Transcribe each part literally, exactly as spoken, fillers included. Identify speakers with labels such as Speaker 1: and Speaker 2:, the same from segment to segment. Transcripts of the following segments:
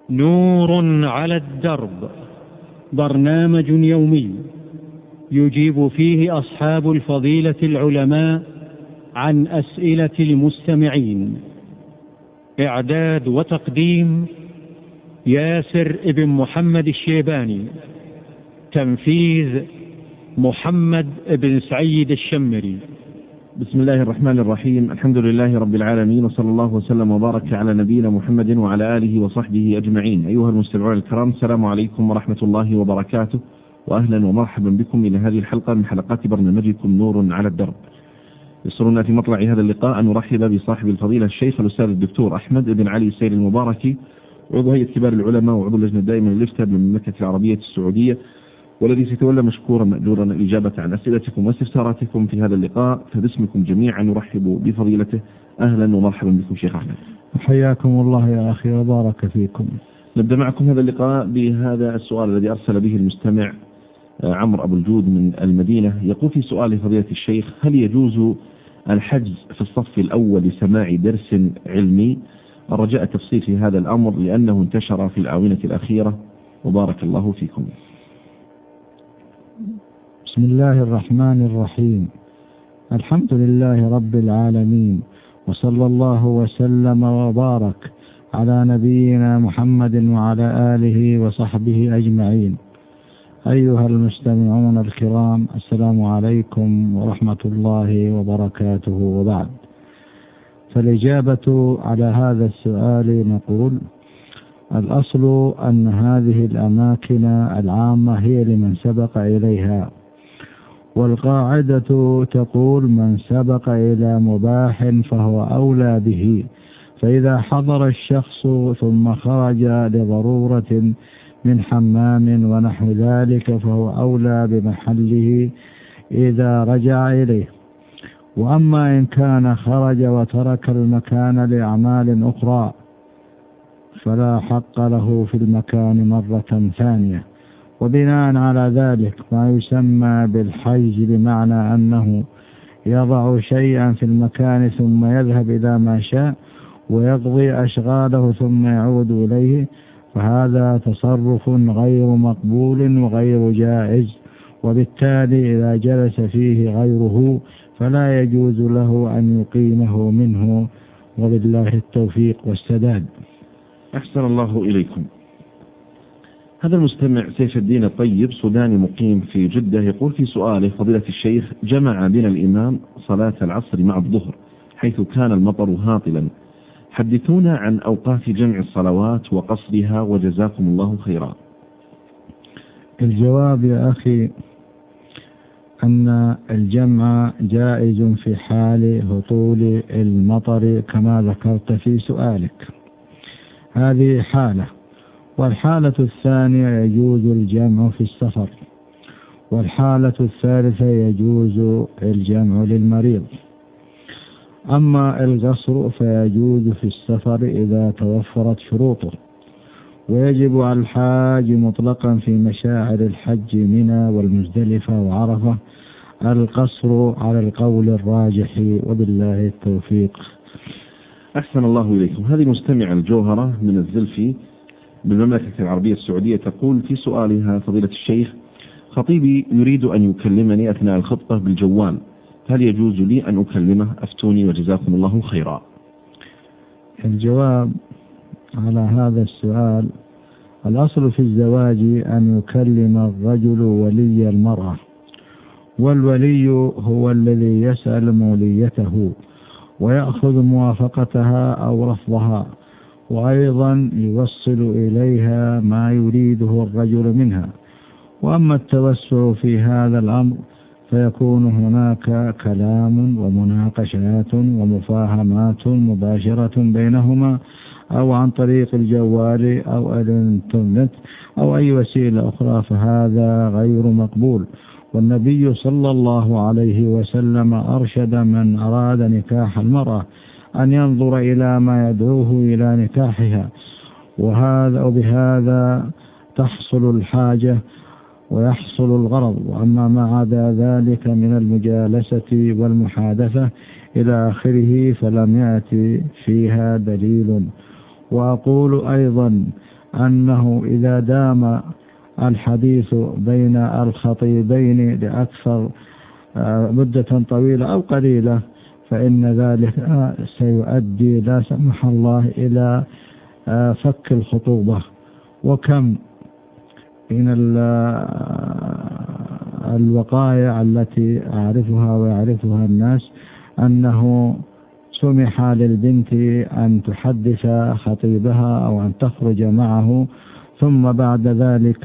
Speaker 1: نور على الدرب، برنامج يومي يجيب فيه أصحاب الفضيلة العلماء عن أسئلة المستمعين. إعداد وتقديم ياسر ابن محمد الشيباني. تنفيذ محمد بن سعيد الشمري.
Speaker 2: بسم الله الرحمن الرحيم. الحمد لله رب العالمين، وصلى الله وسلم وبارك على نبينا محمد وعلى آله وصحبه أجمعين. أيها المستمعون الكرام، السلام عليكم ورحمة الله وبركاته، وأهلا ومرحبا بكم إلى هذه الحلقة من حلقات برنامجكم نور على الدرب. يسرنا في مطلع هذا اللقاء أن نرحب بصاحب الفضيلة الشيخ الأستاذ الدكتور أحمد بن علي السير المباركي، عضو هيئة كبار العلماء وعضو اللجنة الدائمة للإفتاء بالمملكة العربية السعودية، والذي سيتولى مشكورا مأجورا الإجابة عن أسئلتكم واستفساراتكم في هذا اللقاء. فباسمكم جميعا نرحب بفضيلته. أهلا ومرحبا بكم شيخ أحمد.
Speaker 3: حياكم الله يا أخي وبارك فيكم.
Speaker 2: نبدأ معكم هذا اللقاء بهذا السؤال الذي أرسل به المستمع عمرو أبو الجود من المدينة. يقول في سؤال فضيلة الشيخ: هل يجوز الحجز في الصف الأول لسماع درس علمي؟ الرجاء التفصيل في هذا الأمر لأنه انتشر في الآونة الأخيرة، وبارك الله فيكم.
Speaker 3: بسم الله الرحمن الرحيم. الحمد لله رب العالمين، وصلى الله وسلم وبارك على نبينا محمد وعلى آله وصحبه أجمعين. أيها المستمعون الكرام، السلام عليكم ورحمة الله وبركاته، وبعد. فالإجابة على هذا السؤال نقول: الأصل أن هذه الأماكن العامة هي لمن سبق إليها، والقاعدة تقول: من سبق إلى مباح فهو أولى به. فإذا حضر الشخص ثم خرج لضرورة من حمام ونحو ذلك فهو أولى بمحله إذا رجع إليه. وأما إن كان خرج وترك المكان لأعمال أخرى فلا حق له في المكان مرة ثانية. وبناء على ذلك ما يسمى بالحيز، بمعنى أنه يضع شيئا في المكان ثم يذهب إلى ما شاء ويقضي أشغاله ثم يعود إليه، فهذا تصرف غير مقبول وغير جائز، وبالتالي إذا جلس فيه غيره فلا يجوز له أن يقيمه منه، وبالله التوفيق والسداد.
Speaker 2: أحسن الله إليكم. هذا المستمع سيف الدين الطيب سوداني مقيم في جدة، يقول في سؤاله: فضيلة الشيخ، جمع بنا الإمام صلاة العصر مع الظهر حيث كان المطر هاطلا، حدثونا عن أوقات جمع الصلوات وقصرها وجزاكم الله خيرا.
Speaker 3: الجواب يا أخي أن الجمع جائز في حال هطول المطر كما ذكرت في سؤالك، هذه حالة. والحالة الثانية يجوز الجمع في السفر، والحالة الثالثة يجوز الجمع للمريض. أما القصر فيجوز في السفر إذا توفرت شروطه، ويجب على الحاج مطلقا في مشاعر الحج منى والمزدلفة وعرفة القصر على القول الراجح، وبالله التوفيق.
Speaker 2: أحسن الله إليكم. هذه مستمعة الجوهرة من الزلفي بالمملكة العربية السعودية تقول في سؤالها: فضيلة الشيخ، خطيبي يريد أن يكلمني أثناء الخطبة بالجوال، هل يجوز لي أن أكلمه؟ أفتوني وجزاكم الله خيرا.
Speaker 3: الجواب على هذا السؤال: الأصل في الزواج أن يكلم الرجل ولي المرأة، والولي هو الذي يسأل موليته ويأخذ موافقتها أو رفضها، وأيضا يوصل إليها ما يريده الرجل منها. وأما التوسع في هذا الأمر فيكون هناك كلام ومناقشات ومفاهمات مباشرة بينهما، أو عن طريق الجوال أو الإنترنت أو أي وسيلة أخرى، فهذا غير مقبول. والنبي صلى الله عليه وسلم أرشد من أراد نكاح المرأة أن ينظر إلى ما يدعوه إلى نكاحها، وهذا وبهذا تحصل الحاجة ويحصل الغرض. وأما ما عدا ذلك من المجالسة والمحادثة إلى آخره فلم يأتي فيها دليل. وأقول أيضا أنه إذا دام الحديث بين الخطيبين لأكثر مدة طويلة أو قليلة فإن ذلك سيؤدي لا سمح الله إلى فك الخطوبة. وكم من الوقائع التي أعرفها ويعرفها الناس أنه سمح للبنت أن تحدث خطيبها أو أن تخرج معه، ثم بعد ذلك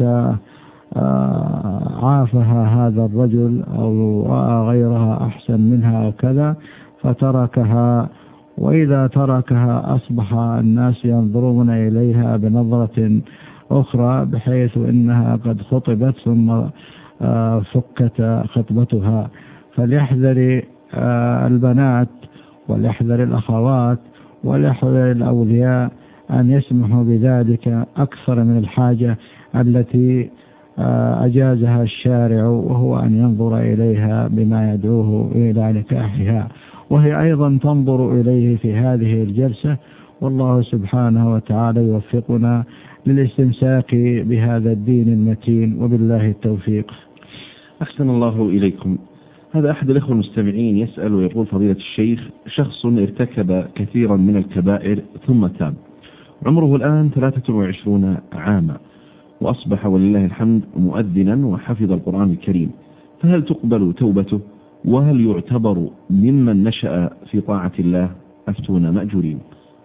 Speaker 3: عافها هذا الرجل أو رأى غيرها أحسن منها أو كذا فتركها، وإذا تركها أصبح الناس ينظرون إليها بنظرة أخرى بحيث إنها قد خطبت ثم فكت خطبتها. فليحذر البنات وليحذر الأخوات وليحذر الأولياء أن يسمحوا بذلك أكثر من الحاجة التي أجازها الشارع، وهو أن ينظر إليها بما يدعوه إلى نكاحها، وهي أيضا تنظر إليه في هذه الجلسة. والله سبحانه وتعالى يوفقنا للاستمساك بهذا الدين المتين، وبالله التوفيق.
Speaker 2: أحسن الله إليكم. هذا أحد الأخوة المستمعين يسأل ويقول: فضيلة الشيخ، شخص ارتكب كثيرا من الكبائر ثم تاب، عمره الآن ثلاثة وعشرون عاما، وأصبح ولله الحمد مؤذنا وحفظ القرآن الكريم، فهل تقبل توبته؟ وهل يعتبر ممن نشأ في طاعة الله؟ أفتونا مأجورين.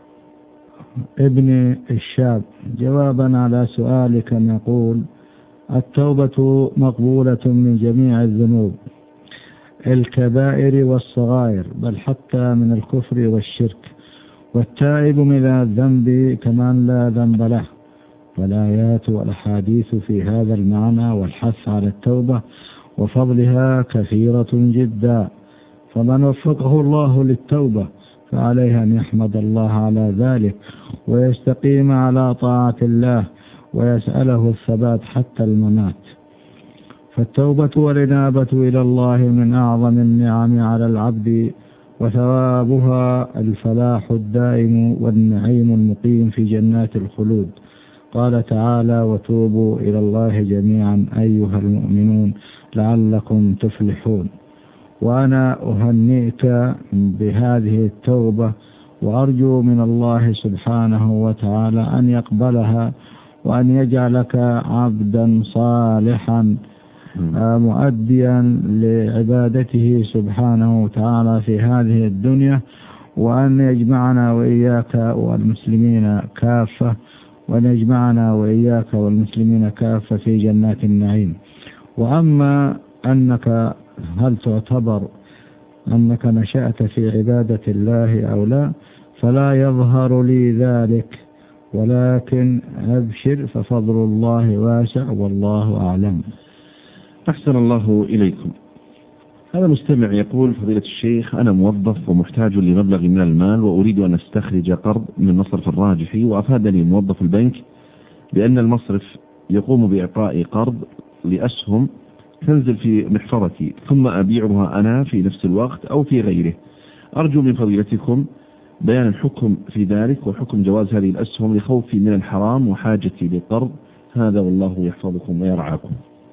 Speaker 3: ابن الشاب، جوابا على سؤالك نقول: التوبة مقبولة من جميع الذنوب، الكبائر والصغائر، بل حتى من الكفر والشرك، والتائب من الذنب كمن لا ذنب له. والآيات والأحاديث في هذا المعنى والحث على التوبة وفضلها كثيرة جدا، فمن وفقه الله للتوبة فعليه أن يحمد الله على ذلك ويستقيم على طاعة الله ويسأله الثبات حتى الممات. فالتوبة والإنابة إلى الله من أعظم النعم على العبد، وثوابها الفلاح الدائم والنعيم المقيم في جنات الخلود. قال تعالى: وتوبوا إلى الله جميعا أيها المؤمنون لعلكم تفلحون. وأنا أهنئك بهذه التوبة، وأرجو من الله سبحانه وتعالى أن يقبلها وأن يجعلك عبدا صالحا مؤديا لعبادته سبحانه وتعالى في هذه الدنيا، وأن يجمعنا وإياك والمسلمين كافة، وأن يجمعنا وإياك والمسلمين كافة في جنات النعيم. وأما أنك هل تعتبر أنك نشأت في عبادة الله أو لا، فلا يظهر لي ذلك، ولكن أبشر ففضل الله واسع والله أعلم.
Speaker 2: أحسن الله إليكم. هذا مستمع يقول: فضيلة الشيخ، أنا موظف ومحتاج لمبلغ من المال وأريد أن أستخرج قرض من مصرف الراجحي، وأفادني موظف البنك بأن المصرف يقوم بإعطاء قرض لأسهم تنزل في محفظتي ثم أبيعها أنا في نفس الوقت أو في غيره. أرجو من فضيلتكم بيان الحكم في ذلك وحكم جواز هذه الأسهم لخوفي من الحرام وحاجتي للقرض. هذا والله يحفظكم ويرعاكم.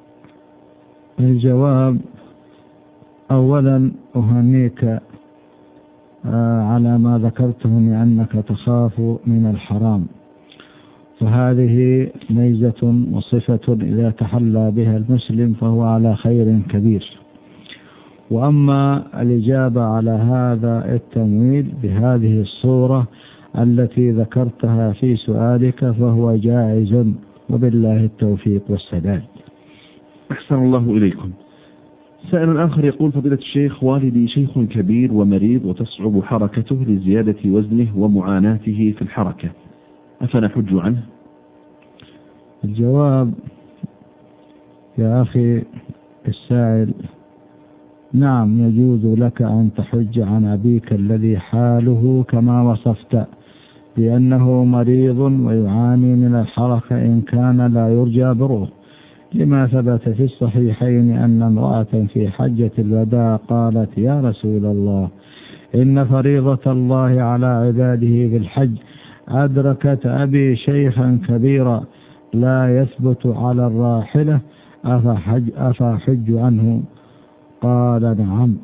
Speaker 3: الجواب: أولا أهنيك على ما ذكرته من أنك تخاف من الحرام، فهذه ميزة وصفة إذا تحلى بها المسلم فهو على خير كبير. وأما الإجابة على هذا التمويل بهذه الصورة التي ذكرتها في سؤالك فهو جائز، وبالله التوفيق والسداد.
Speaker 2: أحسن الله إليكم. سائل آخر يقول: فضيلة الشيخ، والدي شيخ كبير ومريض وتصعب حركته لزيادة وزنه ومعاناته في الحركة، أفنحج عنه؟
Speaker 3: الجواب: يا أخي السائل، نعم يجوز لك أن تحج عن أبيك الذي حاله كما وصفت بأنه مريض ويعاني من الحركة إن كان لا يرجى بره، لما ثبت في الصحيحين أن امرأة في حجة الوداع قالت: يا رسول الله، إن فريضة الله على عباده بالحج أدركت أبي شيخا كبيرا لا يثبت على الراحلة أفحج, أفحج عنه؟ قال نعم.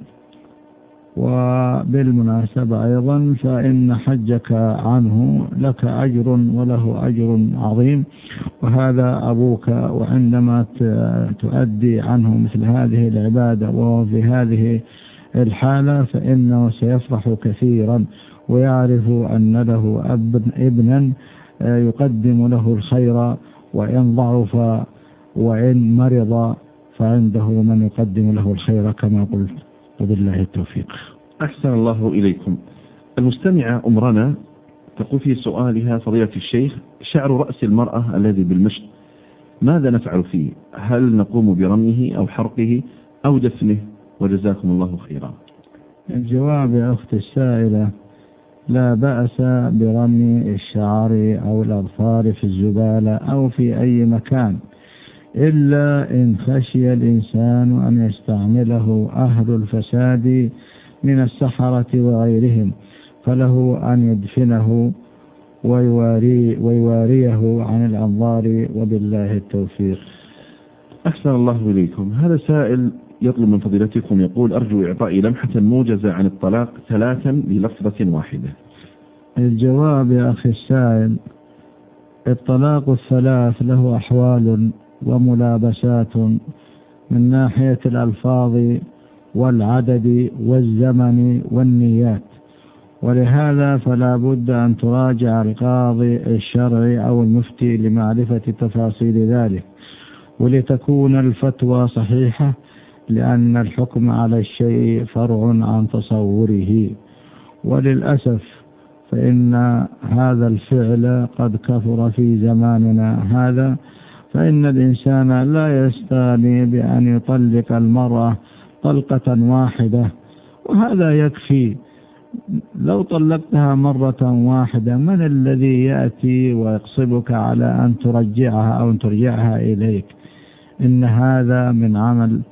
Speaker 3: وبالمناسبة أيضا فإن حجك عنه لك أجر وله أجر عظيم، وهذا أبوك، وعندما تؤدي عنه مثل هذه العبادة وهو في هذه الحالة فإنه سيفرح كثيرا ويعرف أن له ابنا يقدم له الخير، وإن ضعف وإن مرض فعنده من يقدم له الخير كما قلت. وبالله التوفيق.
Speaker 2: أحسن الله إليكم. المستمعة أمرنا تقول في سؤالها: فضيلة الشيخ، شعر رأس المرأة الذي بالمشط ماذا نفعل فيه؟ هل نقوم برميه أو حرقه أو دفنه؟ وجزاكم الله خيرا.
Speaker 3: الجواب يا أخت السائلة: لا بأس برمي الشعر أو الأظفار في الزبالة أو في أي مكان، إلا إن خشي الإنسان أن يستعمله أهل الفساد من السحرة وغيرهم، فله أن يدفنه ويواري ويواريه عن الأنظار. وبالله التوفيق.
Speaker 2: أحسن الله إليكم. هذا سائل يطلب من فضيلتكم، يقول: أرجو إعطائي لمحة موجزة عن الطلاق ثلاثا بلفظة واحدة.
Speaker 3: الجواب يا أخي السائل: الطلاق الثلاث له أحوال وملابسات من ناحية الألفاظ والعدد والزمن والنيات، ولهذا فلا بد أن تراجع القاضي الشرعي أو المفتي لمعرفة تفاصيل ذلك ولتكون الفتوى صحيحة، لأن الحكم على الشيء فرع عن تصوره. وللأسف فإن هذا الفعل قد كثر في زماننا هذا، فإن الإنسان لا يستغني بأن يطلق المرأة طلقة واحدة، وهذا يكفي. لو طلقتها مرة واحدة من الذي يأتي ويقصبك على أن ترجعها أو أن ترجعها إليك؟ إن هذا من عمل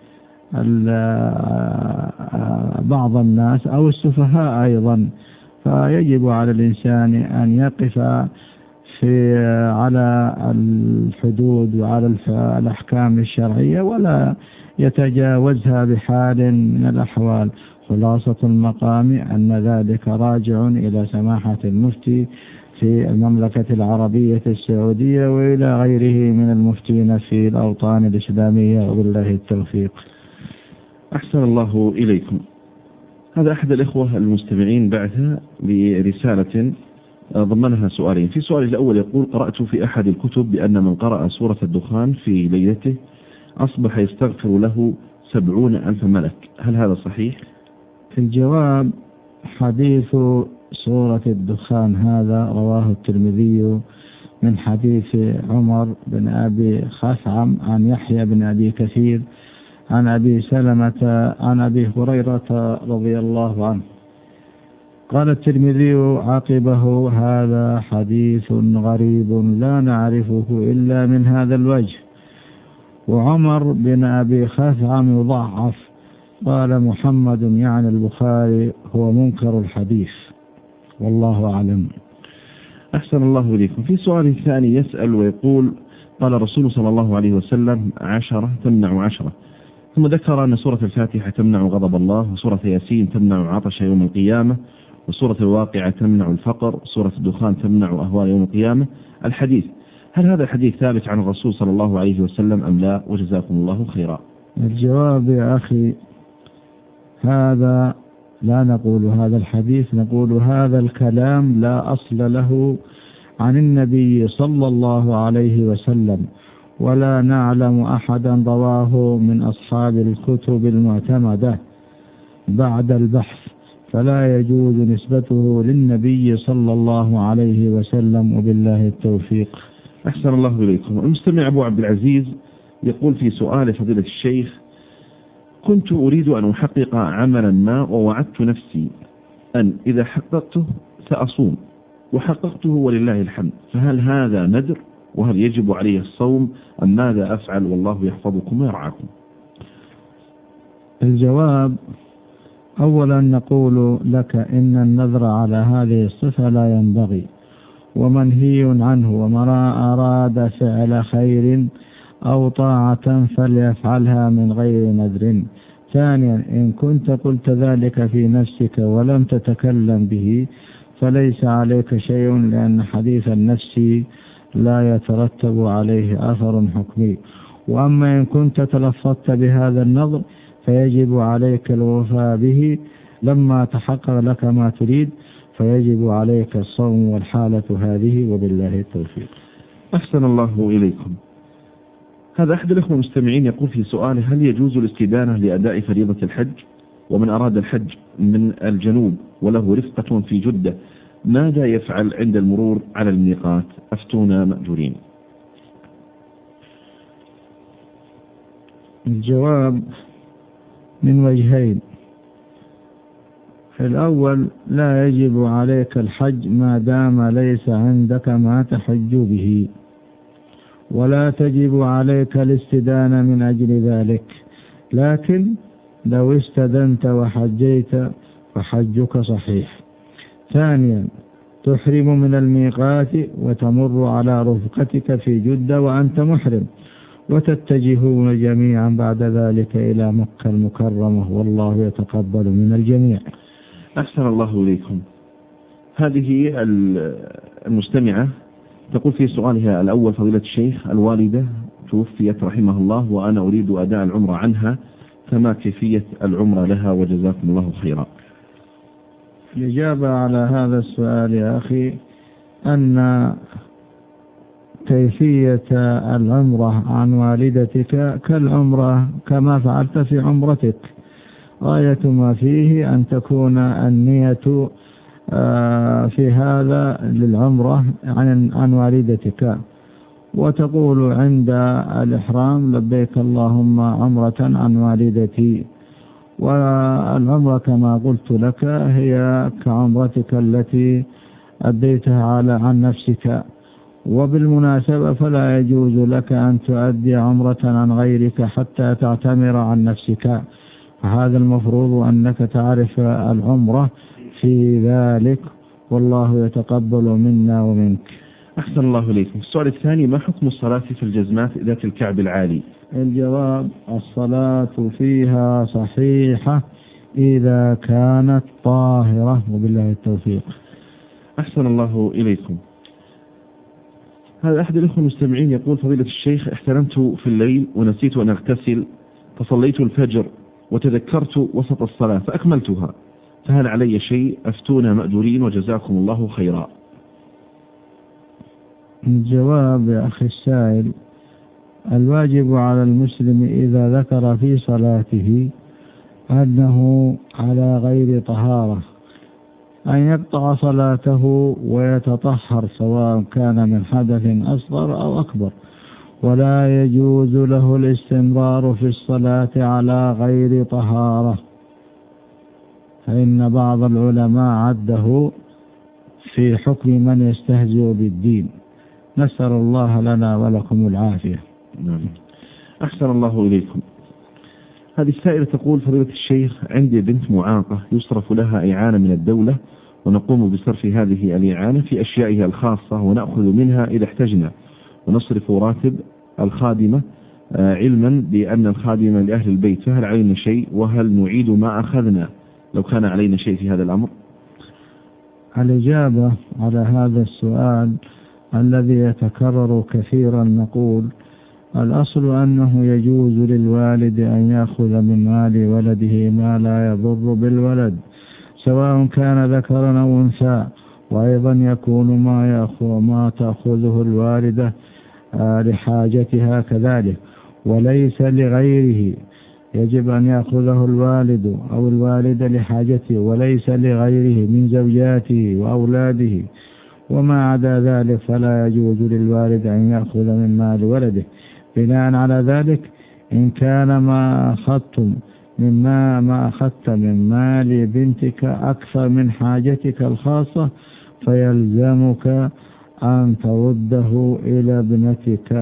Speaker 3: بعض الناس أو السفهاء أيضا، فيجب على الإنسان أن يقف في على الحدود وعلى الأحكام الشرعية ولا يتجاوزها بحال من الأحوال. خلاصة المقام أن ذلك راجع إلى سماحة المفتي في المملكة العربية السعودية وإلى غيره من المفتين في الأوطان الإسلامية. وبالله التوفيق.
Speaker 2: أحسن الله إليكم. هذا أحد الإخوة المستمعين بعثها برسالة ضمنها سؤالين. في سؤال الأول يقول: قرأت في أحد الكتب بأن من قرأ سورة الدخان في ليلته أصبح يستغفر له سبعون ألف ملك، هل هذا صحيح؟
Speaker 3: في الجواب: حديث سورة الدخان هذا رواه الترمذي من حديث عمر بن أبي خثعم عن يحيى بن أبي كثير عن أبي سلمة عن أبي هريرة رضي الله عنه. قال الترمذي عقبه: هذا حديث غريب لا نعرفه إلا من هذا الوجه. وعمر بن أبي خثعم يضعف. قال محمد يعني البخاري هو منكر الحديث، والله أعلم.
Speaker 2: أحسن الله إليكم. في سؤال ثاني يسأل ويقول: قال الرسول صلى الله عليه وسلم: عشرة تمنع عشرة، ثم ذكر أن سورة الفاتحة تمنع غضب الله، وسورة ياسين تمنع عطش يوم القيامة، وسورة الواقعة تمنع الفقر، سورة الدخان تمنع أهوال يوم القيامة. الحديث، هل هذا الحديث ثابت عن الرسول صلى الله عليه وسلم أم لا؟ وجزاكم الله خيرا.
Speaker 3: الجواب يا أخي: هذا لا نقول هذا الحديث، نقول هذا الكلام لا أصل له عن النبي صلى الله عليه وسلم، ولا نعلم أحدا رواه من أصحاب الكتب المعتمدة بعد البحث، فلا يجوز نسبته للنبي صلى الله عليه وسلم. وبالله التوفيق.
Speaker 2: أحسن الله إليكم. المستمع أبو عبد العزيز يقول في سؤال: فضيلة الشيخ، كنت أريد أن أحقق عملا ما ووعدت نفسي أن إذا حققته سأصوم، وحققته ولله الحمد، فهل هذا نذر؟ وهل يجب عليه الصوم أم ماذا أفعل؟ والله يحفظكم ويرعاكم.
Speaker 3: الجواب: أولا نقول لك إن النذر على هذه الصفة لا ينبغي، ومنهي عنه، ومن أراد فعل خير أو طاعة فليفعلها من غير نذر. ثانيا إن كنت قلت ذلك في نفسك ولم تتكلم به فليس عليك شيء، لأن حديث النفس لا يترتب عليه أثر حكمي. وأما إن كنت تلفظت بهذا النظر فيجب عليك الوفاء به لما تحقق لك ما تريد، فيجب عليك الصوم والحالة هذه، وبالله التوفيق.
Speaker 2: أحسن الله إليكم. هذا أحد الأخوة المستمعين يقول في سؤاله: هل يجوز الاستدانة لأداء فريضة الحج؟ ومن أراد الحج من الجنوب وله رفقة في جدة ماذا يفعل عند المرور على الميقات؟ أفتونا مأجورين.
Speaker 3: الجواب من وجهين. الأول: لا يجب عليك الحج ما دام ليس عندك ما تحج به، ولا تجب عليك الاستدانة من أجل ذلك، لكن لو استدنت وحجيت فحجك صحيح. ثانيا: تحرم من الميقات وتمر على رفقتك في جدة وأنت محرم، وتتجهون جميعا بعد ذلك إلى مكة المكرمة، والله يتقبل من الجميع.
Speaker 2: أحسن الله إليكم. هذه المستمعة تقول في سؤالها الأول: فضيلة الشيخ، الوالدة توفيت رحمه الله وأنا أريد أداء العمرة عنها، فما كيفية العمرة لها وجزاكم الله خيرا؟
Speaker 3: الإجابة على هذا السؤال يا أخي أن كيفية العمرة عن والدتك كالعمرة كما فعلت في عمرتك، غاية ما فيه أن تكون النية في هذا للعمرة عن عن والدتك، وتقول عند الإحرام: لبيك اللهم عمرة عن والدتي. والعمرة كما قلت لك هي كعمرتك التي أديتها على عن نفسك. وبالمناسبة فلا يجوز لك أن تؤدي عمرة عن غيرك حتى تعتمر عن نفسك، فهذا المفروض أنك تعرف العمرة في ذلك، والله يتقبل منا ومنك.
Speaker 2: أحسن الله إليكم. السؤال الثاني: ما حكم الصلاة في الجزمات ذات الكعب العالي؟
Speaker 3: الجواب: الصلاة فيها صحيحة إذا كانت طاهرة، وبالله التوفيق.
Speaker 2: أحسن الله إليكم. هذا أحد الأخوة المستمعين يقول: فضيلة الشيخ، احتلمت في الليل ونسيت أن أغتسل فصليت الفجر وتذكرت وسط الصلاة فأكملتها، فهل علي شيء؟ أفتونا مأجورين وجزاكم الله خيرا.
Speaker 3: الجواب يا أخي السائل: الواجب على المسلم إذا ذكر في صلاته أنه على غير طهارة أن يقطع صلاته ويتطهر، سواء كان من حدث أصغر أو أكبر، ولا يجوز له الاستمرار في الصلاة على غير طهارة، فإن بعض العلماء عده في حكم من يستهزئ بالدين. نسأل الله لنا ولكم العافية.
Speaker 2: نعم. أحسن الله إليكم. هذه السائلة تقول: فضيلة الشيخ، عندي بنت معاقة يصرف لها إعانة من الدولة، ونقوم بصرف هذه الإعانة في أشيائها الخاصة ونأخذ منها إذا احتجنا، ونصرف راتب الخادمة علما بأن الخادمة لأهل البيت، فهل علينا شيء؟ وهل نعيد ما أخذنا لو كان علينا شيء في هذا الأمر؟
Speaker 3: الإجابة على هذا السؤال الذي يتكرر كثيرا نقول: الأصل أنه يجوز للوالد أن يأخذ من مال ولده ما لا يضر بالولد، سواء كان ذكرا أو أنثى، وأيضا يكون ما يأخذ ما تأخذه الوالدة لحاجتها كذلك، وليس لغيره. يجب أن يأخذه الوالد أو الوالدة لحاجته، وليس لغيره من زوجاته وأولاده. وما عدا ذلك فلا يجوز للوالد أن يأخذ من مال ولده. بناء على ذلك، إن كان ما أخذتم مما ما أخذت من مال بنتك أكثر من حاجتك الخاصة فيلزمك أن ترده إلى ابنتك.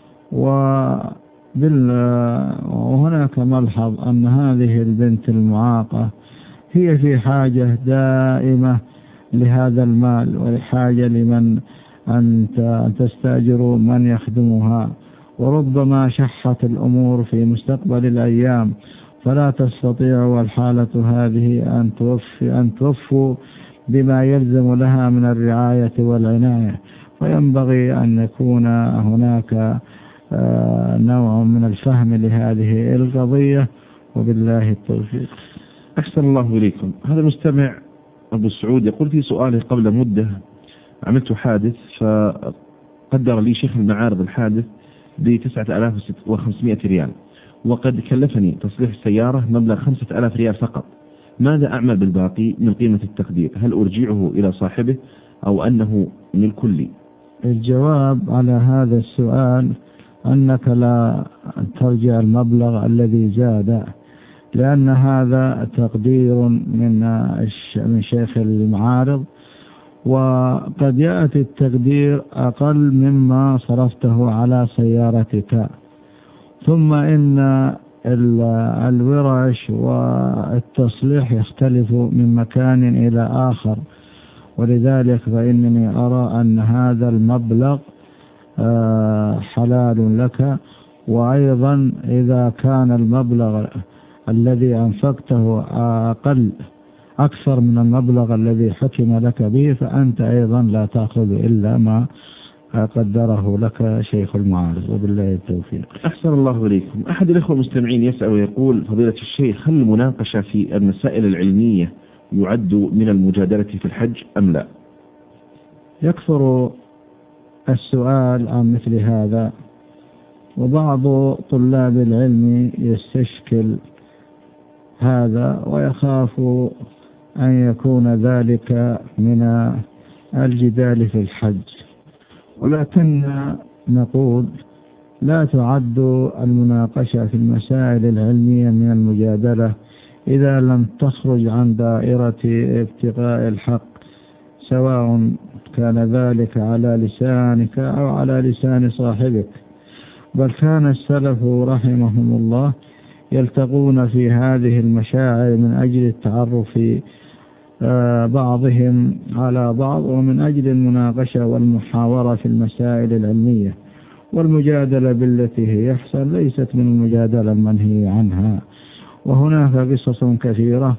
Speaker 3: وهناك ملحظ أن هذه البنت المعاقة هي في حاجة دائمة لهذا المال ولحاجة لمن أن تستأجروا من يخدمها، وربما شحت الأمور في مستقبل الأيام فلا تستطيعوا الحالة هذه أن توفي أن توفوا بما يلزم لها من الرعاية والعناية، وينبغي أن يكون هناك نوع من الفهم لهذه القضية، وبالله التوفيق.
Speaker 2: أحسن الله إليكم. هذا المستمع أبو سعود يقول في سؤاله: قبل مدة عملت حادث فقدر لي شيخ المعارض الحادث بتسعة آلاف وخمسمائة ريال، وقد كلفني تصليح السيارة مبلغ خمسة آلاف ريال فقط. ماذا أعمل بالباقي من قيمة التقدير؟ هل أرجعه إلى صاحبه أو أنه ملك لي؟
Speaker 3: الجواب على هذا السؤال أنك لا ترجع المبلغ الذي زاد، لأن هذا تقدير من من شيخ المعارض، وقد يأتي التقدير أقل مما صرفته على سيارتك. ثم إن الورش والتصليح يختلف من مكان إلى آخر، ولذلك فإنني أرى أن هذا المبلغ حلال لك. وأيضا إذا كان المبلغ الذي أنفقته أقل أكثر من المبلغ الذي حكم لك به فأنت أيضا لا تأخذ إلا ما قدره لك شيخ المعارض، وبالله التوفيق.
Speaker 2: أحسن الله إليكم. أحد الأخوة المستمعين يسأل ويقول: فضيلة الشيخ، هل المناقشة في المسائل العلمية يعد من المجادلة في الحج أم لا؟
Speaker 3: يكثر السؤال عن مثل هذا، وبعض طلاب العلم يستشكل هذا ويخاف أن يكون ذلك من الجدال في الحج، ولكن نقول لا تعد المناقشة في المسائل العلمية من المجادلة إذا لم تخرج عن دائرة ابتغاء الحق، سواء كان ذلك على لسانك أو على لسان صاحبك. بل كان السلف رحمهم الله يلتقون في هذه المشاعر من أجل التعرف بعضهم على بعض، ومن أجل المناقشة والمحاورة في المسائل العلمية. والمجادلة بالتي هي أحسن ليست من المجادلة المنهي عنها. وهناك قصص كثيرة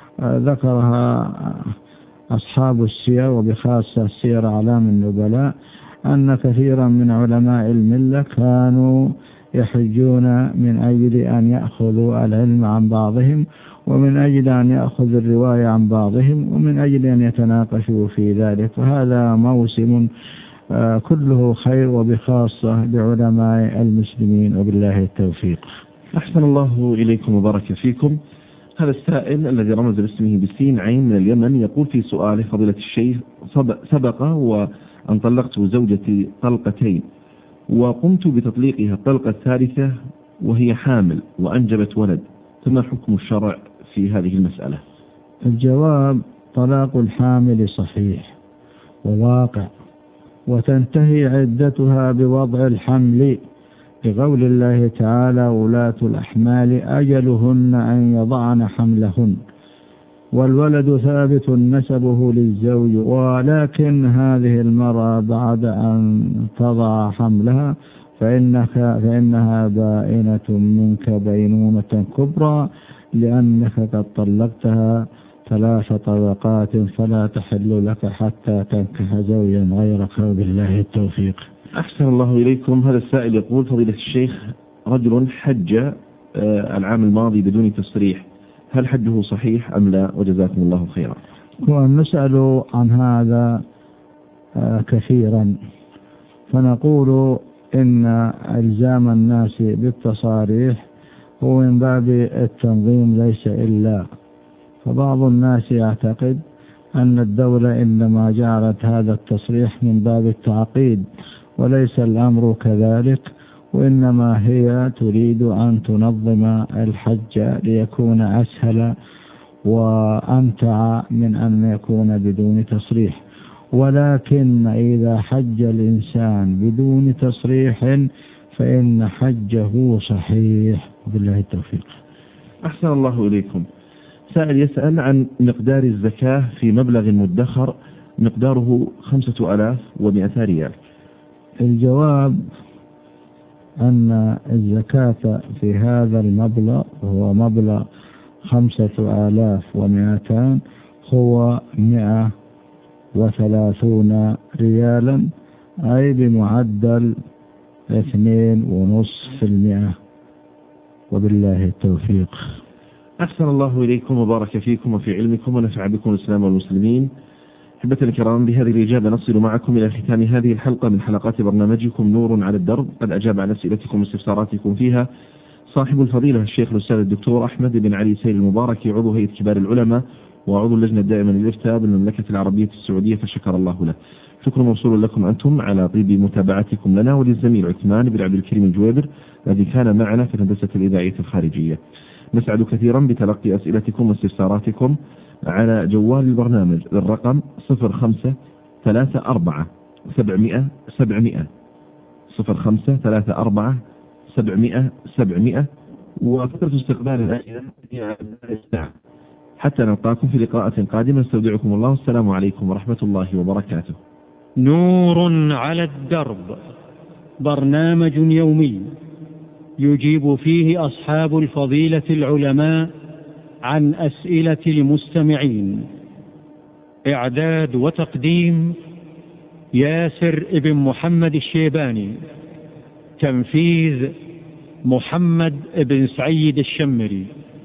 Speaker 3: ذكرها أصحاب السير، وبخاصة سير أعلام النبلاء، أن كثيرا من علماء الملة كانوا يحجون من أجل أن يأخذوا العلم عن بعضهم، ومن أجل أن يأخذوا الرواية عن بعضهم، ومن أجل أن يتناقشوا في ذلك. وهذا موسم كله خير، وبخاصة بعلماء المسلمين، وبالله التوفيق.
Speaker 2: أحسن الله إليكم وبارك فيكم. هذا السائل الذي رمز باسمه بالسين عين من اليمن يقول في سؤاله: فضيلة الشيخ، سبق وأن طلقت زوجتي طلقتين، وقمت بتطليقها الطلقة الثالثة وهي حامل وأنجبت ولد، فما حكم الشرع في هذه المسألة؟
Speaker 3: الجواب: طلاق الحامل صحيح وواقع، وتنتهي عدتها بوضع الحمل، بقول الله تعالى: ولاة الأحمال أجلهن أن يضعن حملهن. والولد ثابت نسبه للزوج، ولكن هذه المرأة بعد أن تضع حملها فإنك فإنها بائنة منك بينونة كبرى، لأنك قد طلقتها ثلاث طلقات فلا تحل لك حتى تنكح زوجا غيرك، وبالله التوفيق.
Speaker 2: أحسن الله إليكم. هذا السائل يقول: فضيلة الشيخ، رجل حج العام الماضي بدون تصريح، هل حجه صحيح أم لا؟ وجزاكم الله خيرا.
Speaker 3: ونسأل عن هذا كثيرا، فنقول إن إلزام الناس بالتصاريح هو من باب التنظيم ليس إلا. فبعض الناس يعتقد أن الدولة إنما جعلت هذا التصريح من باب التعقيد، وليس الأمر كذلك، وإنما هي تريد أن تنظم الحج ليكون أسهل وأمتع من أن يكون بدون تصريح. ولكن إذا حج الإنسان بدون تصريح فإن حجه صحيح، وبالله التوفيق.
Speaker 2: أحسن الله إليكم. سائل يسأل عن مقدار الزكاة في مبلغ مدخر مقداره خمسة آلاف ومئتا ريال.
Speaker 3: الجواب أن الزكاة في هذا المبلغ هو مبلغ خمسة آلاف ومئتان، هو مئة وثلاثون ريالا، أي بمعدل اثنين ونصف في المئة، وبالله التوفيق.
Speaker 2: أحسن الله إليكم وبارك فيكم وفي علمكم ونفع بكم الإسلام والمسلمين. أحبة الكرام، بهذه الإجابة نصل معكم إلى ختام هذه الحلقة من حلقات برنامجكم نور على الدرب. قد أجاب عن أسئلتكم واستفساراتكم فيها صاحب الفضيلة الشيخ الأستاذ الدكتور أحمد بن علي سيد المبارك، عضو هيئة كبار العلماء وعضو اللجنة الدائمة للإفتاء بالمملكة العربية السعودية، فشكر الله له. شكر موصول لكم أنتم على طيب متابعتكم لنا، وللزميل عثمان بن عبد الكريم الجويبر الذي كان معنا في الهندسة الإذاعية الخارجية. نسعد كثيرا بتلقي أسئلتكم واستفساراتكم على جوال البرنامج الرقم صفر خمسة ثلاثة أربعة سبعمائة سبعمائة صفر خمسة ثلاثة أربعة سبعمائة سبعمائة، وفترة استقبال الأسئلة هي الساعة. حتى نلقاكم في لقاءات قادمة، نستودعكم الله، والسلام عليكم ورحمة الله وبركاته.
Speaker 1: نور على الدرب، برنامج يومي يجيب فيه أصحاب الفضيلة العلماء عن أسئلة المستمعين. إعداد وتقديم ياسر ابن محمد الشيباني. تنفيذ محمد بن سعيد الشمري.